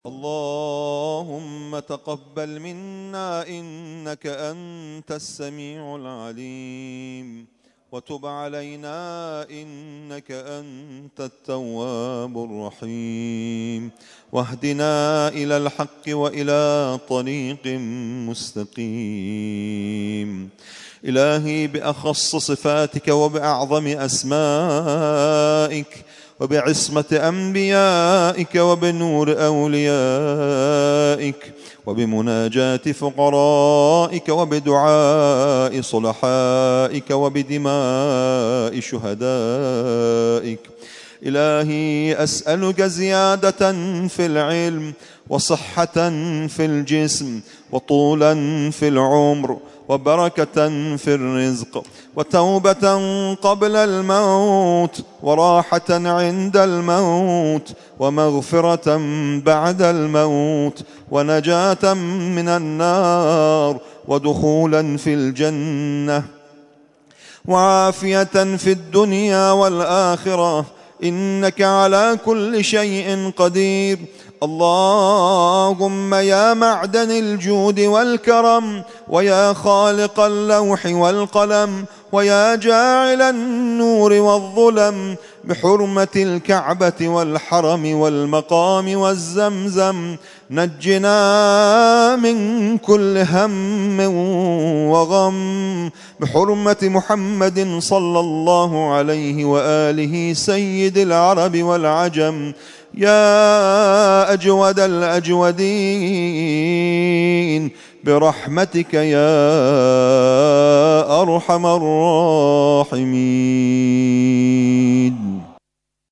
اللهم تقبل منا إنك أنت السميع العليم، وتب علينا إنك أنت التواب الرحيم، واهدنا إلى الحق وإلى طريق مستقيم. إلهي بأخص صفاتك وبأعظم أسمائك وبعصمة أنبيائك وبنور أوليائك وبمناجاة فقرائك وبدعاء صلحائك وبدماء شهدائك، إلهي أسألك زيادة في العلم وصحة في الجسم وطولا في العمر وبركة في الرزق وتوبة قبل الموت وراحة عند الموت ومغفرة بعد الموت ونجاة من النار ودخولا في الجنة وعافية في الدنيا والآخرة، إنك على كل شيء قدير. اللهم يا معدن الجود والكرم، ويا خالق اللوح والقلم، ويا جاعل النور والظلم، بحرمة الكعبة والحرم والمقام والزمزم، نجنا من كل هم وغم، بحرمة محمد صلى الله عليه وآله سيد العرب والعجم، يا أجود الأجودين، برحمتك يا أرحم الراحمين.